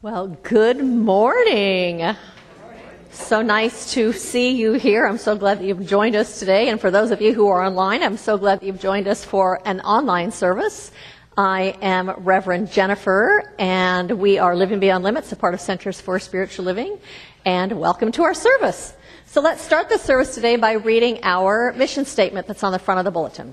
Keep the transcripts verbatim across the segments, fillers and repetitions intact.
Well, good morning. So nice to see you here. I'm so glad that you've joined us today. And for those of you who are online, I'm so glad that you've joined us for an online service. I am Reverend Jennifer, and we are Living Beyond Limits, a part of Centers for Spiritual Living. And welcome to our service. So let's start the service today by reading our mission statement that's on the front of the bulletin.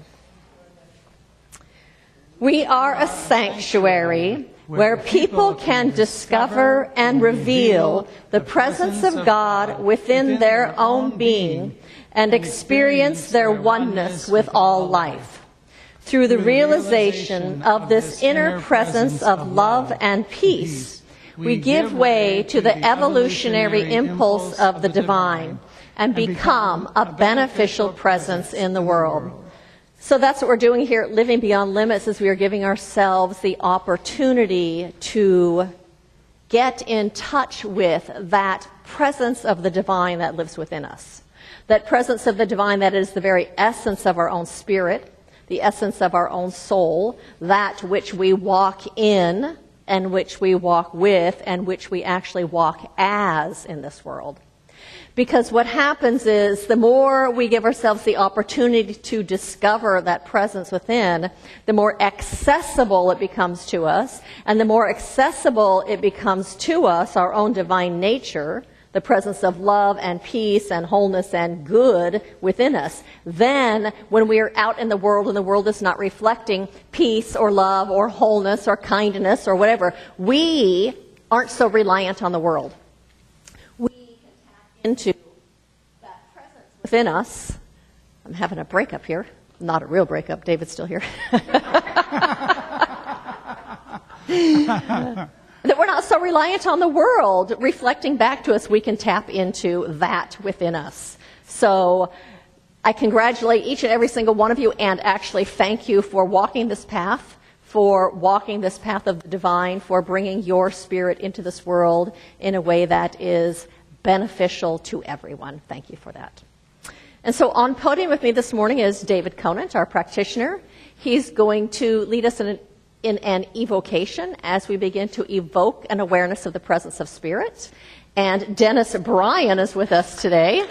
We are a sanctuary where people can discover and reveal the presence of God within their own being and experience their oneness with all life. Through the realization of this inner presence of love and peace, we give way to the evolutionary impulse of the divine and become a beneficial presence in the world. So that's what we're doing here at Living Beyond Limits, is we are giving ourselves the opportunity to get in touch with that presence of the divine that lives within us. That presence of the divine that is the very essence of our own spirit, the essence of our own soul, that which we walk in and which we walk with and which we actually walk as in this world. Because what happens is the more we give ourselves the opportunity to discover that presence within, the more accessible it becomes to us. And the more accessible it becomes to us, our own divine nature, the presence of love and peace and wholeness and good within us, then when we are out in the world and the world is not reflecting peace or love or wholeness or kindness or whatever, we aren't so reliant on the world. Into that presence within us. I'm having a breakup here. Not a real breakup. David's still here. That we're not so reliant on the world reflecting back to us. We can tap into that within us. So I congratulate each and every single one of you and actually thank you for walking this path, for walking this path of the divine, for bringing your spirit into this world in a way that is beneficial to everyone. Thank you for that. And so on podium with me this morning is David Conant, our practitioner. He's going to lead us in an, in an evocation as we begin to evoke an awareness of the presence of spirit. And Dennis Bryan is with us today.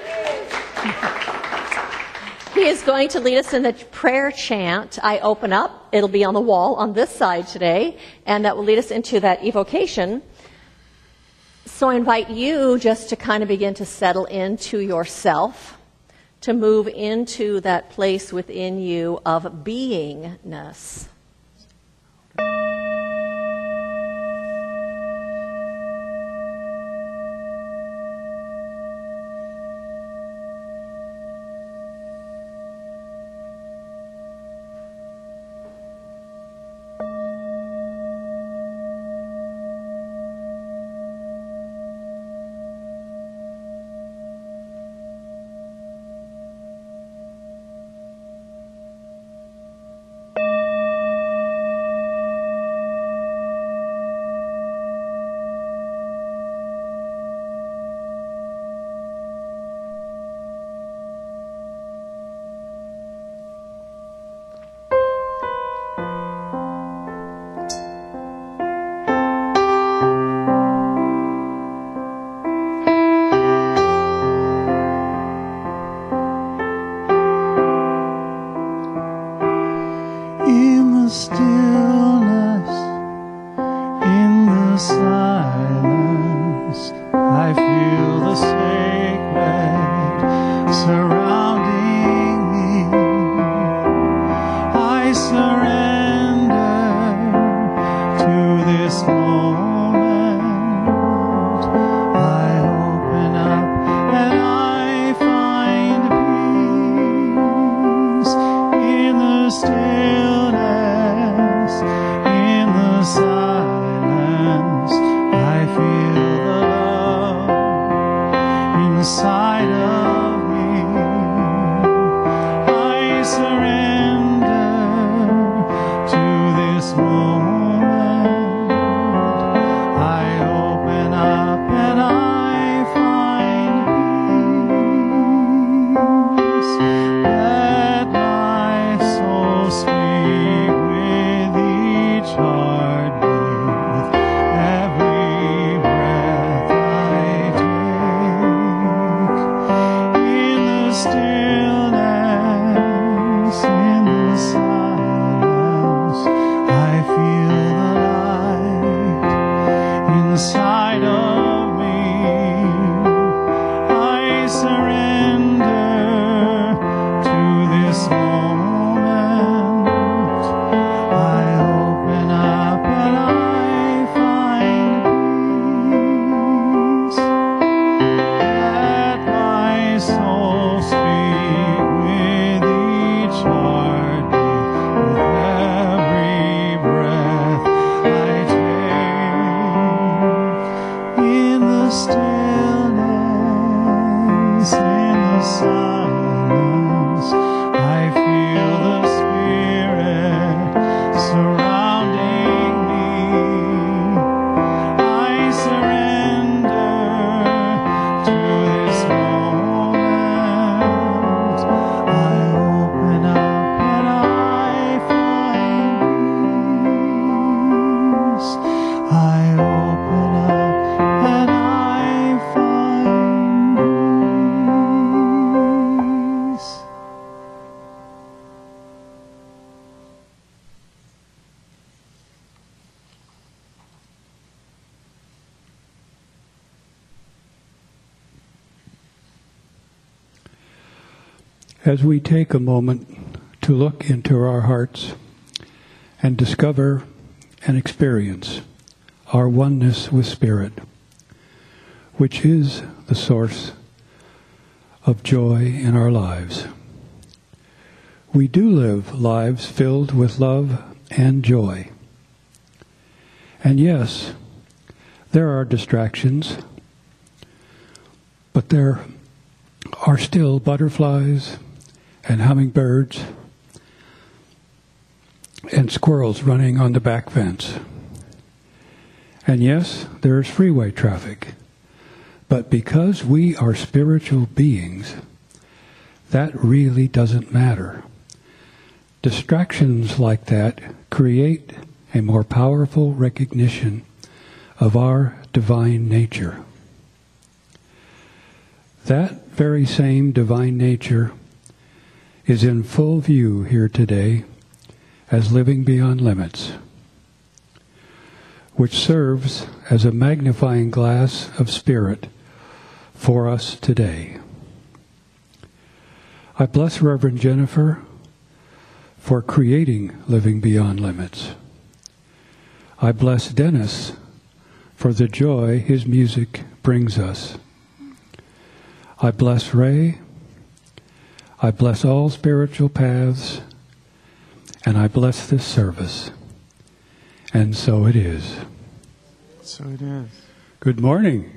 He is going to lead us in the prayer chant, I Open Up. It'll be on the wall on this side today, and that will lead us into that evocation. So I invite you just to kind of begin to settle into yourself, to move into that place within you of beingness. inside of me. I surrender to this moment. I open up and I find peace. Let my soul speak with each heartbeat, with every breath I take. In the stillness, in the silence, I feel the Spirit surrounding me. I surrender to this moment. I open up and I find peace. I open up and I find peace. As we take a moment to look into our hearts and discover and experience our oneness with Spirit, which is the source of joy in our lives. We do live lives filled with love and joy. And yes, there are distractions, but there are still butterflies and hummingbirds and squirrels running on the back fence. And yes, there is freeway traffic. But because we are spiritual beings, that really doesn't matter. Distractions like that create a more powerful recognition of our divine nature. That very same divine nature is in full view here today as Living Beyond Limits, which serves as a magnifying glass of Spirit for us today. I bless Reverend Jennifer for creating Living Beyond Limits. I bless Dennis for the joy his music brings us. I bless Ray. I bless all spiritual paths, and I bless this service. And so it is. So it is. Good morning.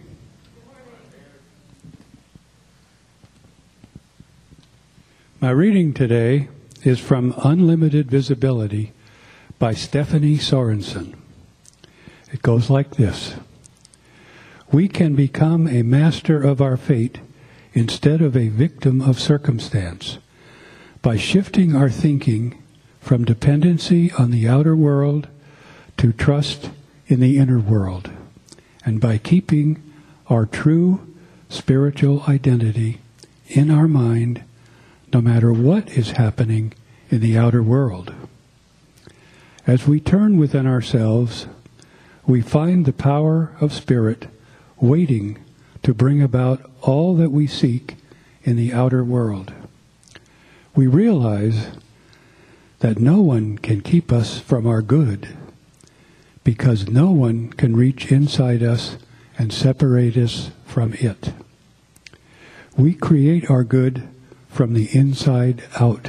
My reading today is from Unlimited Visibility by Stephanie Sorensen. It goes like this. We can become a master of our fate instead of a victim of circumstance by shifting our thinking from dependency on the outer world to trust in the inner world, and by keeping our true spiritual identity in our mind no matter what is happening in the outer world. As we turn within ourselves, we find the power of Spirit waiting to bring about all that we seek in the outer world. We realize that no one can keep us from our good, because no one can reach inside us and separate us from it. We create our good from the inside out.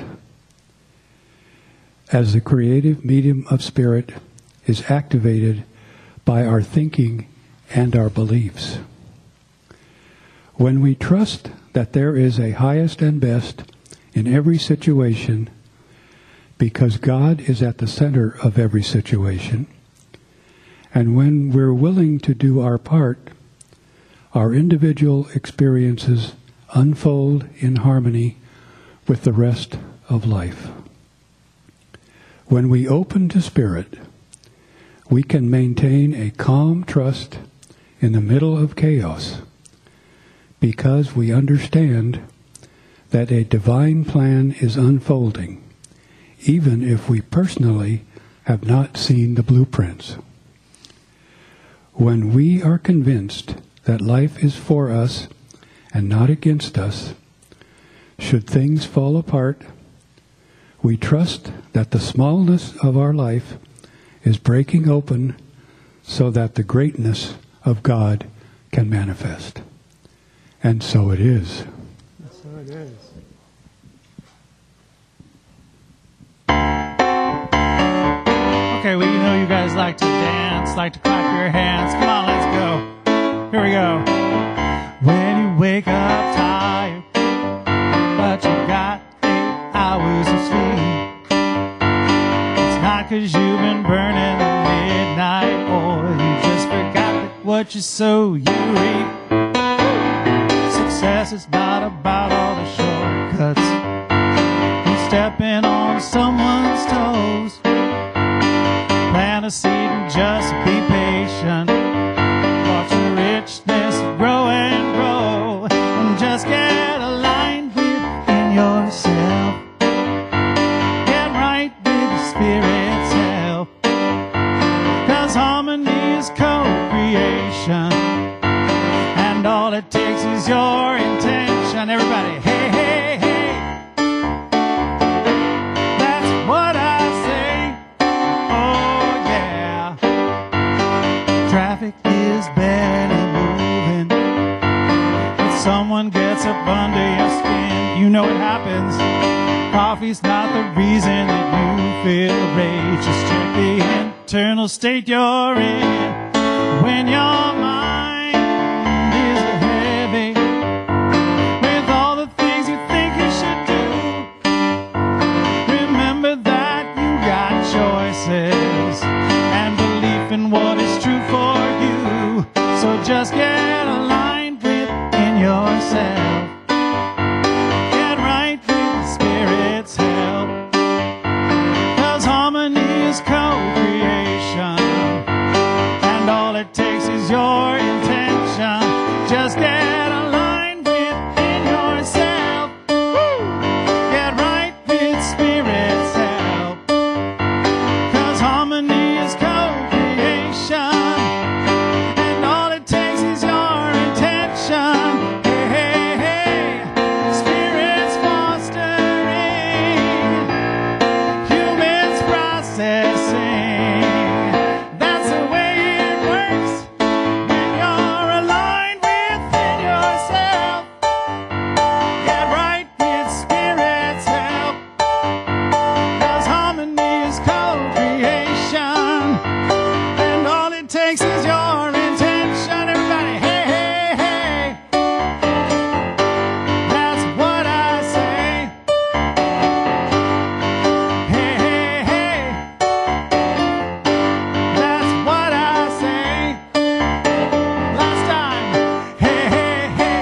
As the creative medium of Spirit is activated by our thinking and our beliefs. When we trust that there is a highest and best in every situation, because God is at the center of every situation, and when we're willing to do our part, our individual experiences unfold in harmony with the rest of life. When we open to Spirit, we can maintain a calm trust in the middle of chaos, because we understand that a divine plan is unfolding, even if we personally have not seen the blueprints. when we are convinced that life is for us and not against us, should things fall apart, we trust that the smallness of our life is breaking open so that the greatness of God can manifest. And so it is. So it is. Okay, well, you know you guys like to dance, like to clap your hands. Come on, let's go. Here we go. When you wake up tired, but you got eight hours of sleep, it's not 'cause you've been burning the midnight oil. You just forgot that what you sow, you reap. Success is not about all the shortcuts. You stepping on someone's toes. Plant a seed and just be patient. Watch the richness grow and grow. And just get aligned within yourself. Get right with the Spirit's help. 'Cause harmony is co-creation. And all it takes is your intention. Everybody, hey, hey, hey. That's what I say. Oh, yeah. Traffic is barely moving. If someone gets up under your skin, you know it happens. Coffee's not the reason that you feel rage. Just check the internal state you're in. When your mind is heavy with all the things you think you should do, remember that you got choices and belief in what is true for you. So just get aligned within yourself. Get right with the Spirit's help. 'Cause harmony is co-creation. And all it takes is your intention. Just get aligned within yourself. Woo! Get right with Spirit's help. 'Cause harmony is co-creation. And all it takes is your intention. Hey, hey, hey. Spirit's fostering. Humans processing. That's the way it works. When you're aligned within yourself. Get right with Spirit's help. 'Cause harmony is co-creation. And all it takes is your intention. Everybody, hey, hey, hey. That's what I say. Hey, hey, hey. That's what I say. Last time. Hey, hey, hey.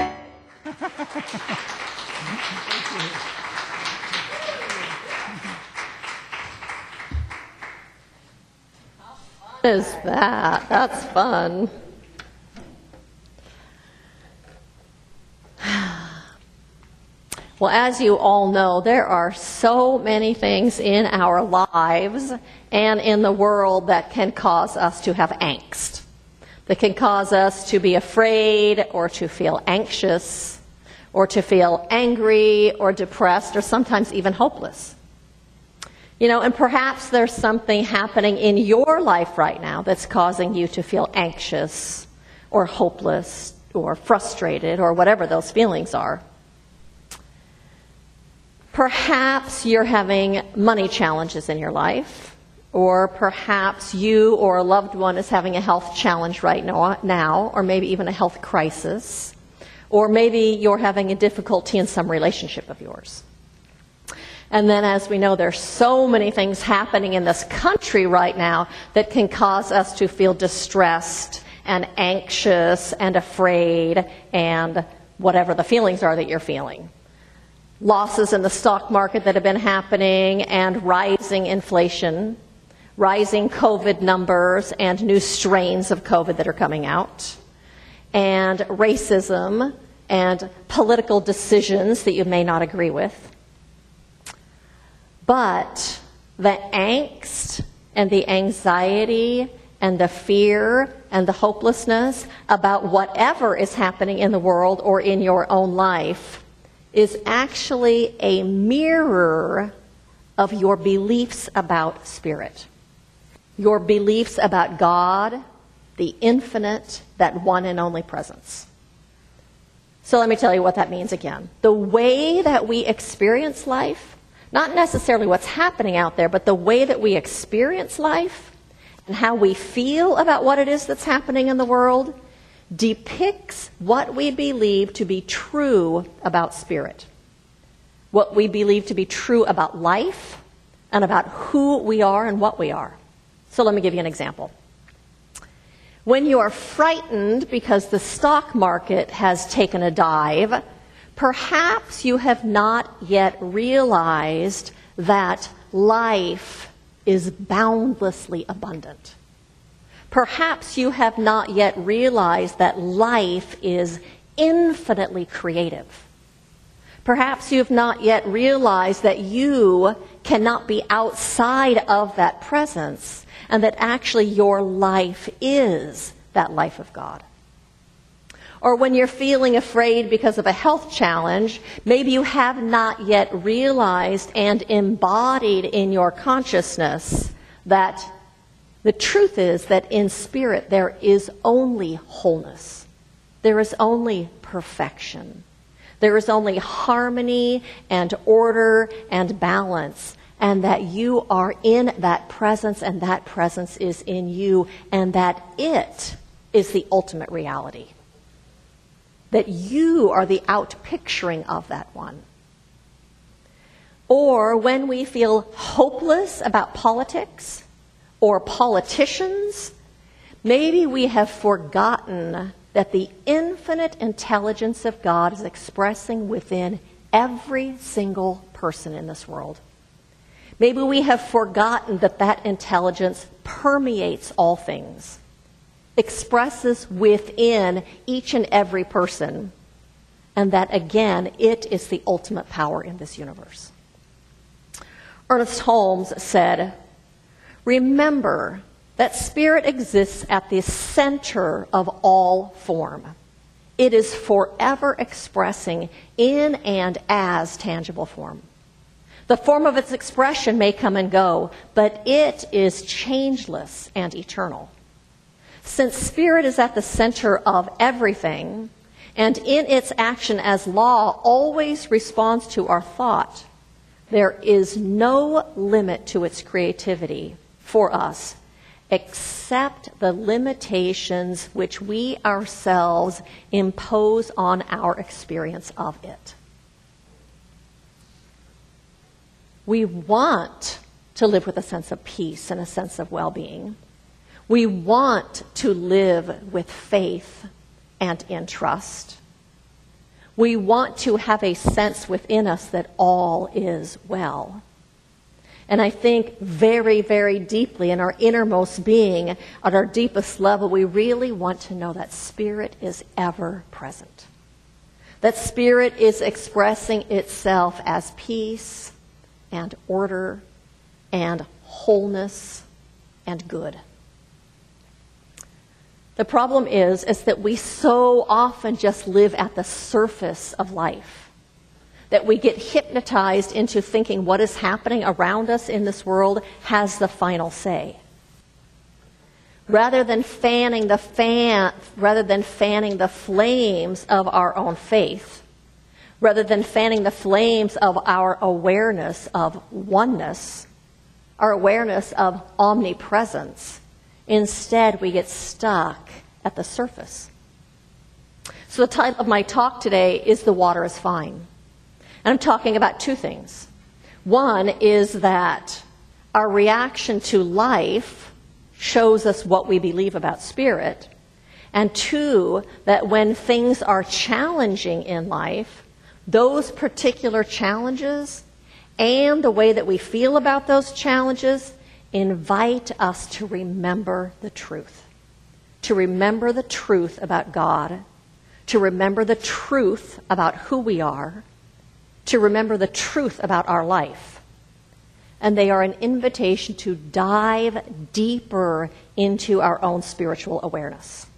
What is that? That's fun. Well, as you all know, there are so many things in our lives and in the world that can cause us to have angst, that can cause us to be afraid or to feel anxious or to feel angry or depressed or sometimes even hopeless. You know, and perhaps there's something happening in your life right now that's causing you to feel anxious or hopeless or frustrated or whatever those feelings are. Perhaps you're having money challenges in your life, or perhaps you or a loved one is having a health challenge right now, or maybe even a health crisis, or maybe you're having a difficulty in some relationship of yours. And then, as we know, there's so many things happening in this country right now that can cause us to feel distressed and anxious and afraid and whatever the feelings are that you're feeling. Losses in the stock market that have been happening and rising inflation, rising COVID numbers and new strains of COVID that are coming out, and racism and political decisions that you may not agree with. But the angst and the anxiety and the fear and the hopelessness about whatever is happening in the world or in your own life is actually a mirror of your beliefs about spirit, your beliefs about God, the infinite, that one and only presence. So let me tell you what that means again. The way that we experience life, not necessarily what's happening out there, but the way that we experience life and how we feel about what it is that's happening in the world depicts what we believe to be true about spirit, what we believe to be true about life, and about who we are and what we are. So let me give you an example. When you are frightened because the stock market has taken a dive, perhaps you have not yet realized that life is boundlessly abundant. Perhaps you have not yet realized that life is infinitely creative. Perhaps you have not yet realized that you cannot be outside of that presence, and that actually your life is that life of God. Or when you're feeling afraid because of a health challenge, maybe you have not yet realized and embodied in your consciousness that the truth is that in spirit there is only wholeness. There is only perfection. There is only harmony and order and balance, and that you are in that presence, and that presence is in you, and that it is the ultimate reality. That you are the outpicturing of that one. Or when we feel hopeless about politics or politicians, maybe we have forgotten that the infinite intelligence of God is expressing within every single person in this world. Maybe we have forgotten that that intelligence permeates all things, expresses within each and every person, and that, again, it is the ultimate power in this universe. Ernest Holmes said, "Remember that spirit exists at the center of all form. It is forever expressing in and as tangible form. The form of its expression may come and go, but it is changeless and eternal. Since spirit is at the center of everything, and in its action as law always responds to our thought, there is no limit to its creativity for us, except the limitations which we ourselves impose on our experience of it." We want to live with a sense of peace and a sense of well-being. We want to live with faith and in trust. We want to have a sense within us that all is well. And I think very, very deeply in our innermost being, at our deepest level, we really want to know that spirit is ever present. That spirit is expressing itself as peace and order and wholeness and good. The problem is, is that we so often just live at the surface of life, that we get hypnotized into thinking what is happening around us in this world has the final say. Rather than fanning the fan, rather than fanning the flames of our own faith, rather than fanning the flames of our awareness of oneness, our awareness of omnipresence, instead we get stuck at the surface. So the title of my talk today is "The Water is Fine." And I'm talking about two things. One is that our reaction to life shows us what we believe about spirit. And two, that when things are challenging in life, those particular challenges and the way that we feel about those challenges invite us to remember the truth. To remember the truth about God. To remember the truth about who we are. To remember the truth about our life. and they are an invitation to dive deeper into our own spiritual awareness.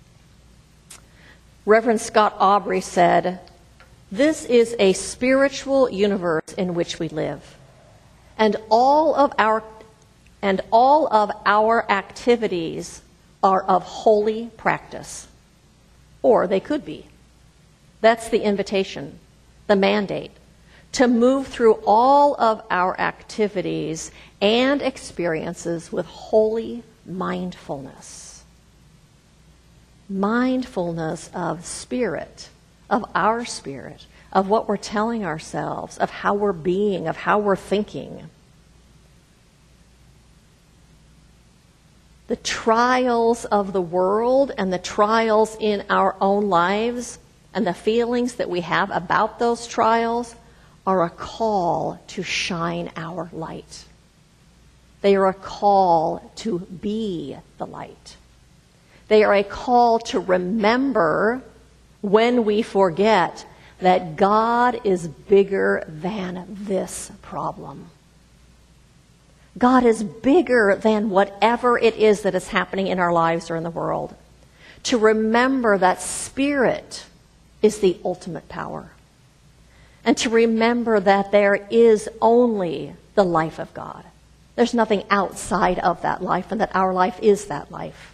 Reverend Scott Aubrey said, "This is a spiritual universe in which we live, and all of our and all of our activities are of holy practice, or they could be." That's the invitation, the mandate, to move through all of our activities and experiences with holy mindfulness. Mindfulness of spirit, of our spirit, of what we're telling ourselves, of how we're being, of how we're thinking. The trials of the world and the trials in our own lives and the feelings that we have about those trials are a call to shine our light. They are a call to be the light. They are a call to remember when we forget that God is bigger than this problem. God is bigger than whatever it is that is happening in our lives or in the world. To remember that spirit is the ultimate power. And to remember that there is only the life of God. There's nothing outside of that life, and that our life is that life.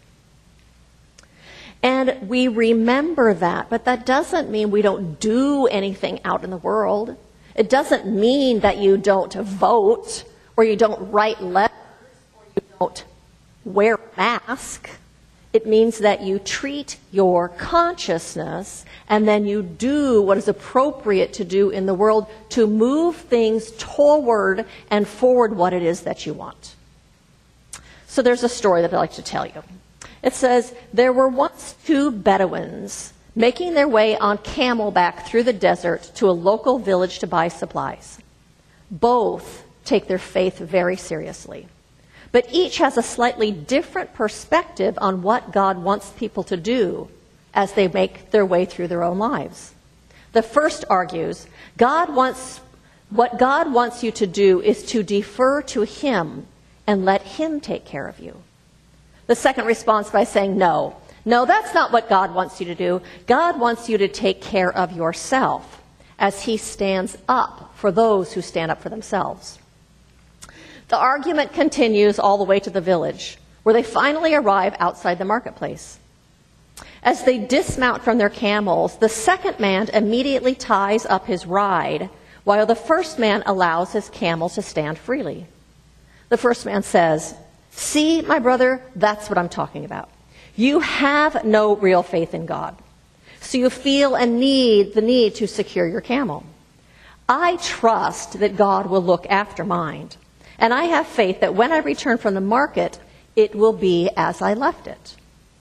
And we remember that, but that doesn't mean we don't do anything out in the world. It doesn't mean that you don't vote, or you don't write letters, or you don't wear a mask. It means that you treat your consciousness and then you do what is appropriate to do in the world to move things toward and forward what it is that you want. So there's a story that I'd like to tell you. It says, there were once two Bedouins making their way on camelback through the desert to a local village to buy supplies. Both take their faith very seriously, but each has a slightly different perspective on what God wants people to do as they make their way through their own lives. The first argues, God wants, what God wants you to do is to defer to Him and let Him take care of you. The second responds by saying, no, no, that's not what God wants you to do. God wants you to take care of yourself as He stands up for those who stand up for themselves. The argument continues all the way to the village, where they finally arrive outside the marketplace. As they dismount from their camels, the second man immediately ties up his ride, while the first man allows his camel to stand freely. The first man says, "See, my brother, that's what I'm talking about. You have no real faith in God, so you feel a need, the need to secure your camel. I trust that God will look after mine, and I have faith that when I return from the market, it will be as I left it."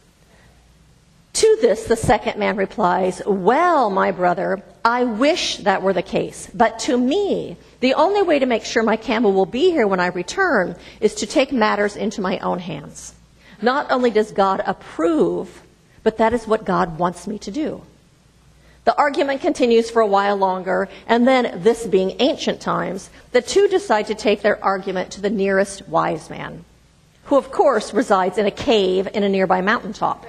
To this, the second man replies, "Well, my brother, I wish that were the case. But to me, the only way to make sure my camel will be here when I return is to take matters into my own hands. Not only does God approve, but that is what God wants me to do." The argument continues for a while longer, and then, this being ancient times, the two decide to take their argument to the nearest wise man, who of course resides in a cave in a nearby mountaintop.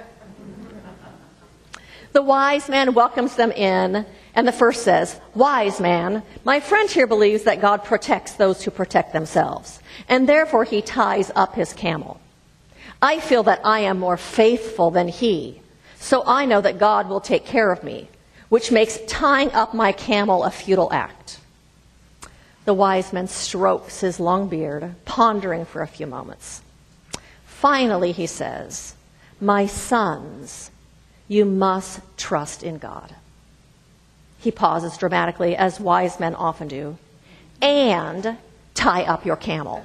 The wise man welcomes them in, and the first says, "Wise man, my friend here believes that God protects those who protect themselves, and therefore he ties up his camel. I feel that I am more faithful than he, so I know that God will take care of me, which makes tying up my camel a futile act." The wise man strokes his long beard, pondering for a few moments. Finally, he says, "My sons, you must trust in God." He pauses dramatically, as wise men often do, "and tie up your camel."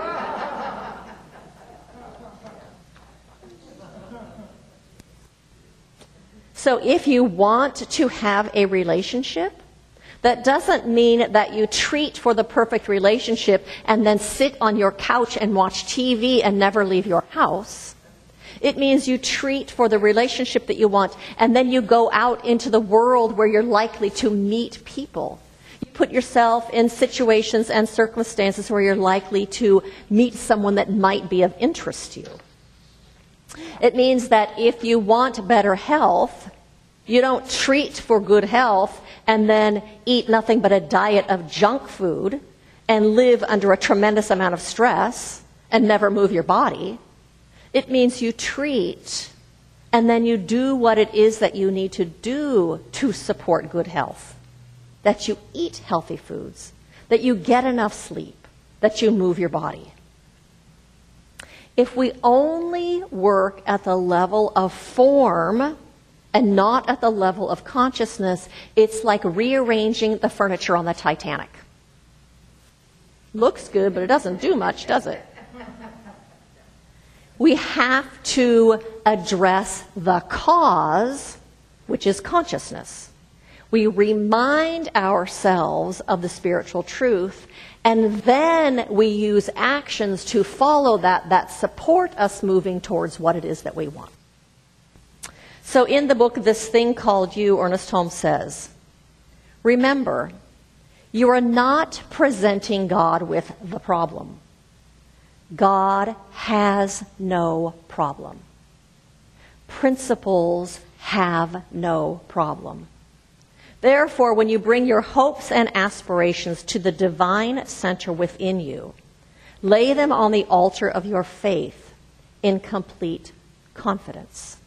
So if you want to have a relationship, that doesn't mean that you treat for the perfect relationship and then sit on your couch and watch T V and never leave your house. It means you treat for the relationship that you want, and then you go out into the world where you're likely to meet people. You put yourself in situations and circumstances where you're likely to meet someone that might be of interest to you. It means that if you want better health, you don't treat for good health and then eat nothing but a diet of junk food and live under a tremendous amount of stress and never move your body. It means you treat and then you do what it is that you need to do to support good health. That you eat healthy foods, that you get enough sleep, that you move your body. If we only work at the level of form and not at the level of consciousness, it's like rearranging the furniture on the Titanic. Looks good, but it doesn't do much, does it? We have to address the cause, which is consciousness. We remind ourselves of the spiritual truth, and then we use actions to follow that that support us moving towards what it is that we want. So in the book, This Thing Called You, Ernest Holmes says, remember, you are not presenting God with the problem. God has no problem. Principles have no problem. Therefore, when you bring your hopes and aspirations to the divine center within you, lay them on the altar of your faith in complete confidence.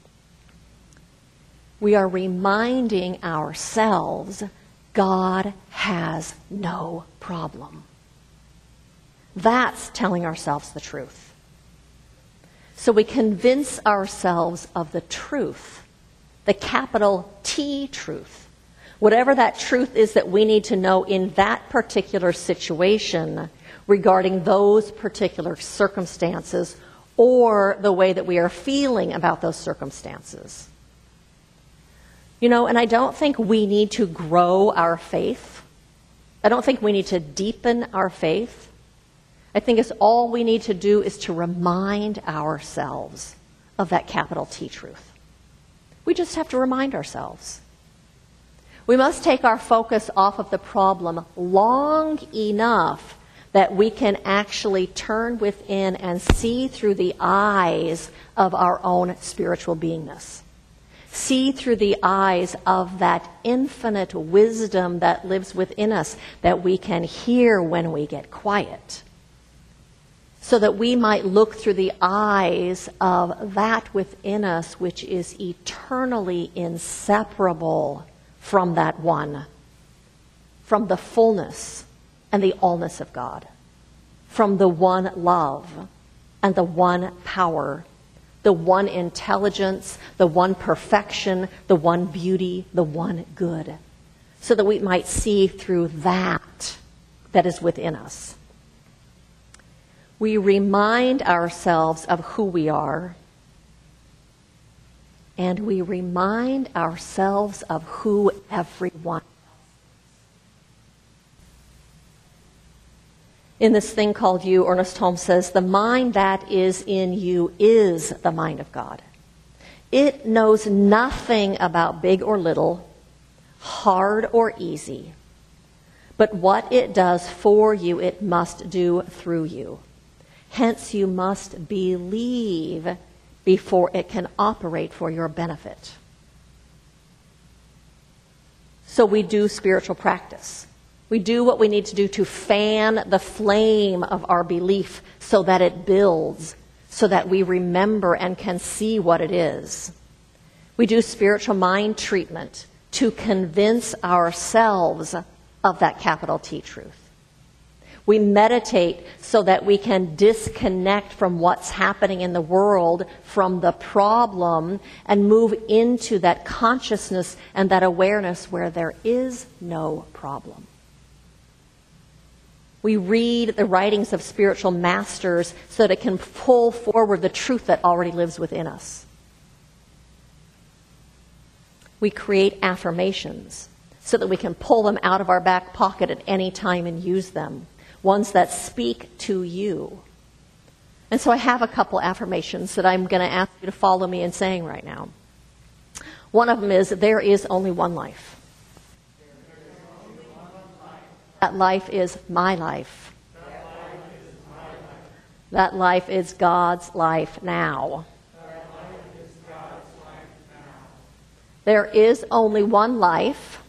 We are reminding ourselves God has no problem. That's telling ourselves the truth. So we convince ourselves of the truth, the capital T truth. Whatever that truth is that we need to know in that particular situation regarding those particular circumstances or the way that we are feeling about those circumstances. You know, and I don't think we need to grow our faith. I don't think we need to deepen our faith. I think it's all we need to do is to remind ourselves of that capital T truth. We just have to remind ourselves. We must take our focus off of the problem long enough that we can actually turn within and see through the eyes of our own spiritual beingness. See through the eyes of that infinite wisdom that lives within us that we can hear when we get quiet. So that we might look through the eyes of that within us which is eternally inseparable from that one, from the fullness and the allness of God, from the one love and the one power, the one intelligence, the one perfection, the one beauty, the one good, so that we might see through that that is within us. We remind ourselves of who we are, and we remind ourselves of who everyone is. In This Thing Called You, Ernest Holmes says, the mind that is in you is the mind of God. It knows nothing about big or little, hard or easy, but what it does for you, it must do through you. Hence, you must believe before it can operate for your benefit. So we do spiritual practice. We do what we need to do to fan the flame of our belief so that it builds, so that we remember and can see what it is. We do spiritual mind treatment to convince ourselves of that capital T truth. We meditate so that we can disconnect from what's happening in the world, from the problem, and move into that consciousness and that awareness where there is no problem. We read the writings of spiritual masters so that it can pull forward the truth that already lives within us. We create affirmations so that we can pull them out of our back pocket at any time and use them. Ones that speak to you. And so I have a couple affirmations that I'm going to ask you to follow me in saying right now. One of them is, there is only one life. That life is my life. That life is God's life now. There is only one life.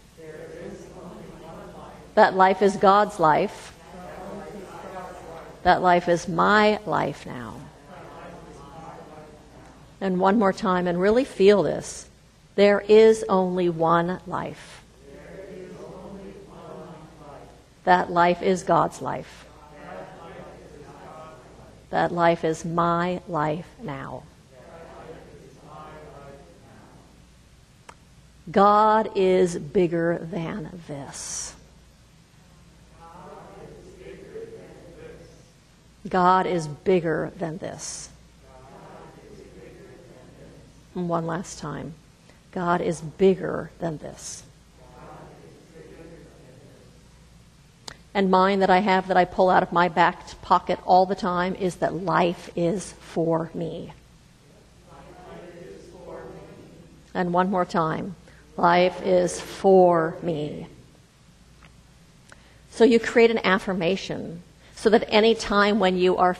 That life is God's life. That life is my life now. And one more time, and really feel this. There is only one life. That life is God's life. That life is my life now. God is bigger than this. God is bigger than this. And one last time. God is bigger than this. And mine that I have that I pull out of my back pocket all the time is that life is for me. And one more time. Life is for me. So you create an affirmation so that any time when you are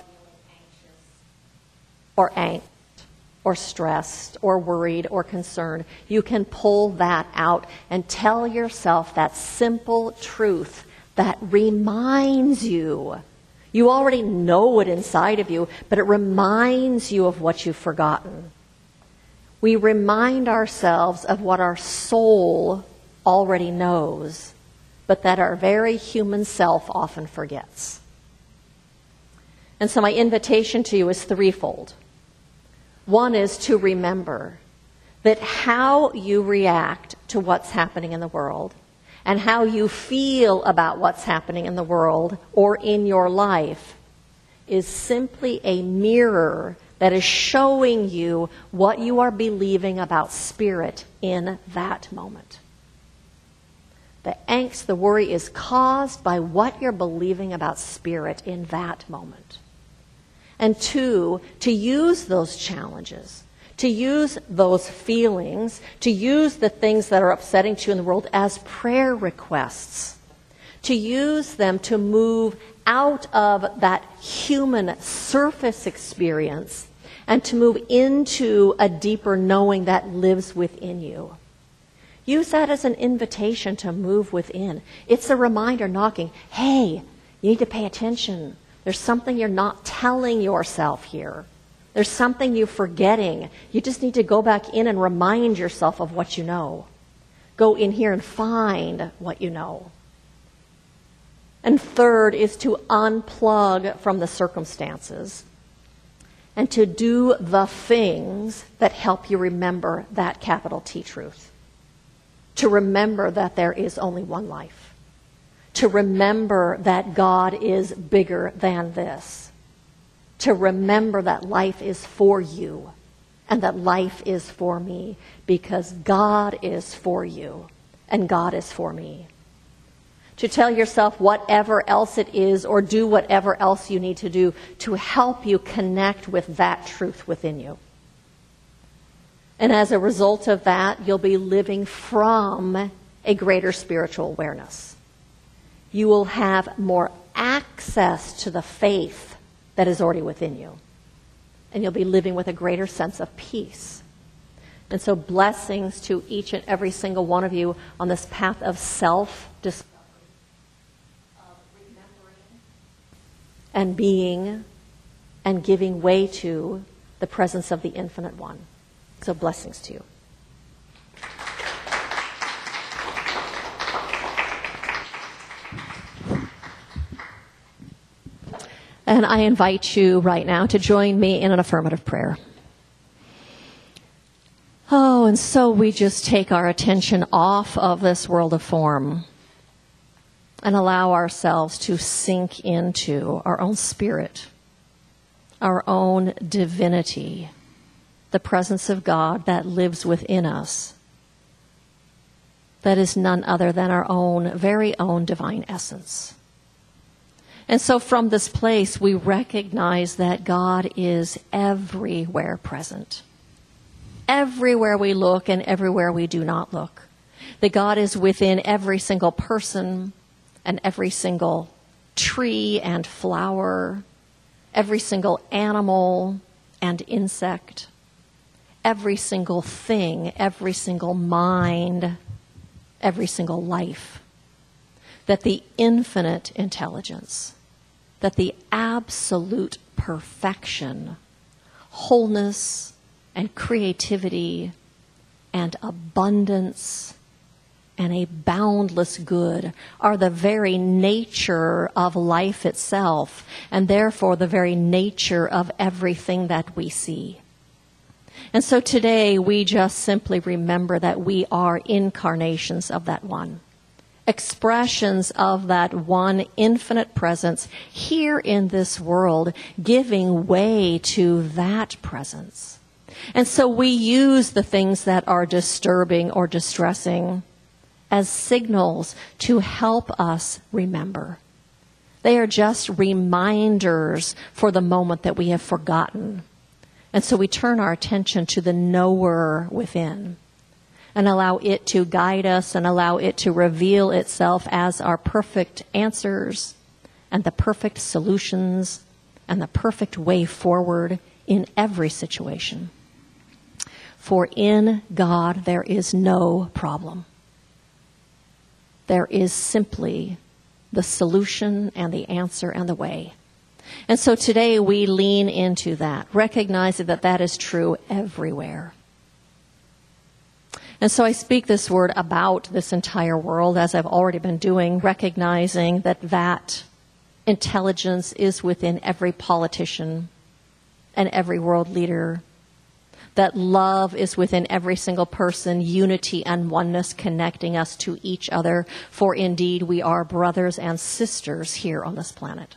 or angst or stressed or worried or concerned, you can pull that out and tell yourself that simple truth that reminds you. You already know it inside of you, but it reminds you of what you've forgotten. We remind ourselves of what our soul already knows, but that our very human self often forgets. And so my invitation to you is threefold. One is to remember that how you react to what's happening in the world and how you feel about what's happening in the world or in your life is simply a mirror that is showing you what you are believing about spirit in that moment. The angst, the worry is caused by what you're believing about spirit in that moment. And two, to use those challenges, to use those feelings, to use the things that are upsetting to you in the world as prayer requests, to use them to move out of that human surface experience and to move into a deeper knowing that lives within you. Use that as an invitation to move within. It's a reminder knocking, hey, you need to pay attention. There's something you're not telling yourself here. There's something you're forgetting. You just need to go back in and remind yourself of what you know. Go in here and find what you know. And third is to unplug from the circumstances and to do the things that help you remember that capital T truth. To remember that there is only one life. To remember that God is bigger than this. To remember that life is for you and that life is for me because God is for you and God is for me. To tell yourself whatever else it is or do whatever else you need to do to help you connect with that truth within you. And as a result of that, you'll be living from a greater spiritual awareness. You will have more access to the faith that is already within you. And you'll be living with a greater sense of peace. And so blessings to each and every single one of you on this path of self-discovery, of remembering and being and giving way to the presence of the Infinite One. So blessings to you. And I invite you right now to join me in an affirmative prayer. Oh, and so we just take our attention off of this world of form and allow ourselves to sink into our own spirit, our own divinity, the presence of God that lives within us, that is none other than our own, very own divine essence. And so from this place, we recognize that God is everywhere present. Everywhere we look and everywhere we do not look. That God is within every single person, and every single tree and flower, every single animal and insect, every single thing, every single mind, every single life. That the infinite intelligence, that the absolute perfection, wholeness and creativity and abundance and a boundless good are the very nature of life itself, and therefore the very nature of everything that we see. And so today we just simply remember that we are incarnations of that one, expressions of that one infinite presence here in this world, giving way to that presence. And so we use the things that are disturbing or distressing as signals to help us remember. They are just reminders for the moment that we have forgotten. And so we turn our attention to the knower within and allow it to guide us and allow it to reveal itself as our perfect answers and the perfect solutions and the perfect way forward in every situation. For in God there is no problem. There is simply the solution and the answer and the way. And so today we lean into that, recognizing that that is true everywhere. And so I speak this word about this entire world, as I've already been doing, recognizing that that intelligence is within every politician and every world leader, that love is within every single person, unity and oneness connecting us to each other, for indeed we are brothers and sisters here on this planet.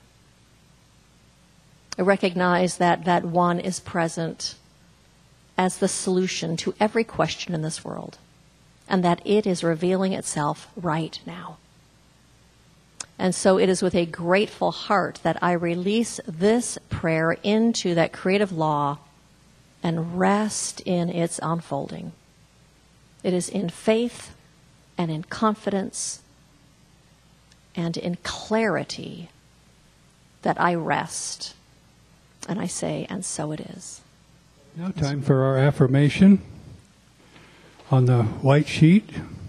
I recognize that that one is present as the solution to every question in this world, and that it is revealing itself right now. And so it is with a grateful heart that I release this prayer into that creative law and rest in its unfolding. It is in faith and in confidence and in clarity that I rest. And I say, and so it is. Now time for our affirmation on the white sheet.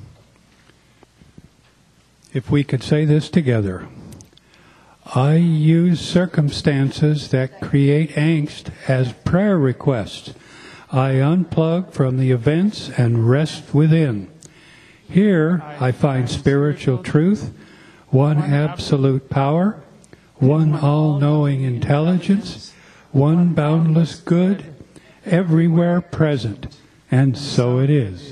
If we could say this together. I use circumstances that create angst as prayer requests. I unplug from the events and rest within. Here I find spiritual truth, one absolute power, one all-knowing intelligence, one boundless good, everywhere present, and so it is.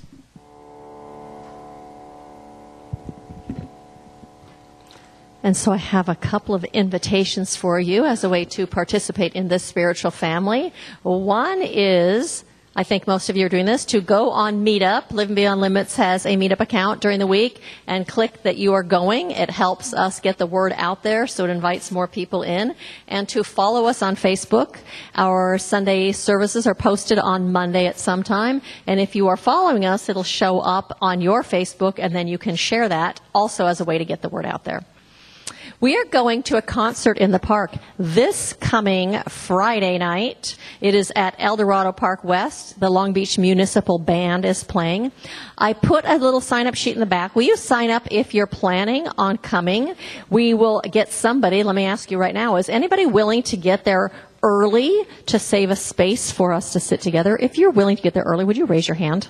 And so I have a couple of invitations for you as a way to participate in this spiritual family. One is, I think most of you are doing this, to go on Meetup. Living Beyond Limits has a Meetup account during the week, and click that you are going. It helps us get the word out there, so it invites more people in. And to follow us on Facebook. Our Sunday services are posted on Monday at some time. And if you are following us, it'll show up on your Facebook, and then you can share that also as a way to get the word out there. We are going to a concert in the park this coming Friday night. It is at El Dorado Park West. The Long Beach Municipal Band is playing. I put a little sign-up sheet in the back. Will you sign up if you're planning on coming? We will get somebody. Let me ask you right now, is anybody willing to get there early to save a space for us to sit together? If you're willing to get there early, would you raise your hand?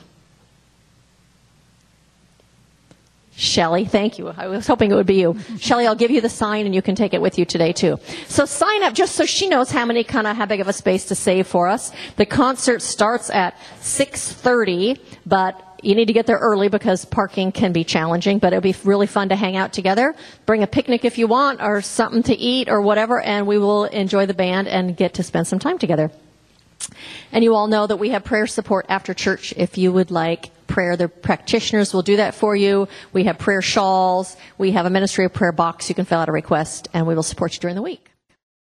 Shelley, thank you. I was hoping it would be you. Shelley, I'll give you the sign and you can take it with you today too. So sign up just so she knows how many kind of how big of a space to save for us. The concert starts at six thirty, but you need to get there early because parking can be challenging, but it'll be really fun to hang out together. Bring a picnic if you want or something to eat or whatever, and we will enjoy the band and get to spend some time together. And you all know that we have prayer support after church if you would like prayer. The practitioners will do that for you. We have prayer shawls. We have a ministry of prayer box. You can fill out a request, and we will support you during the week.